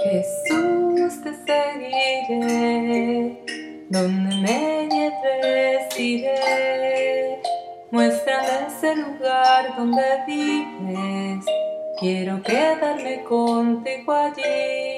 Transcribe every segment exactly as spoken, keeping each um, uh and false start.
Jesús, te seguiré, donde me lleves iré. Muéstrame ese lugar donde vives, quiero quedarme contigo allí.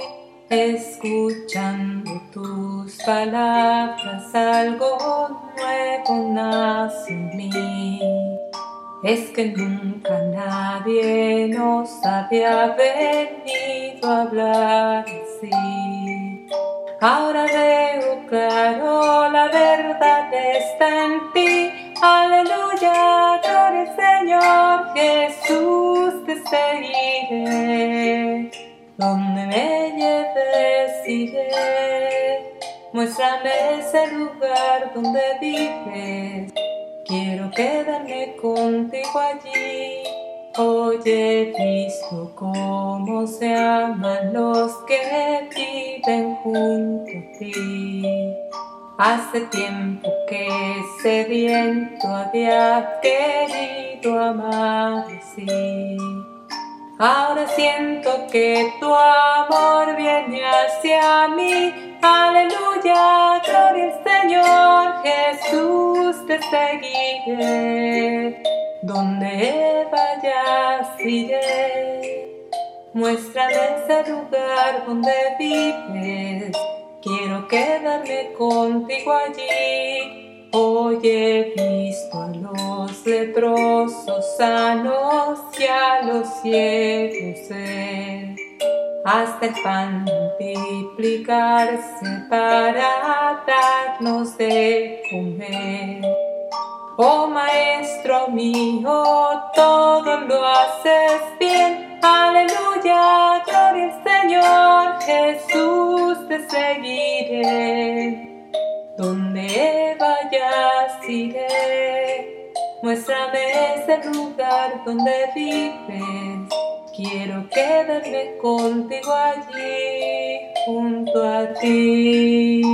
Escuchando tus palabras, algo nuevo nace en mí. Es que nunca nadie nos había venido a hablar así. Ahora veo claro, la verdad está en ti. Aleluya, gloria al Señor. Jesús, te seguiré, donde me lleves iré. Muéstrame ese lugar donde vives, quiero quedarme contigo allí. Hoy he visto cómo se aman los que viven junto a ti. Hace tiempo que sediento había querido amar así. Ahora siento que tu amor viene hacia mí. Aleluya, gloria al Señor. Jesús, te seguiré, donde vayas iré. Muéstrame ese lugar donde vives, quiero quedarme contigo allí. Hoy he visto a los leprosos sanos y a los ciegos ver, hasta el pan multiplicarse para darnos de comer. Oh Maestro mío, todo lo haces bien. Aleluya, gloria al Señor. Jesús, te seguiré, donde vayas iré. Muéstrame ese lugar donde vives, quiero quedarme contigo allí, junto a ti.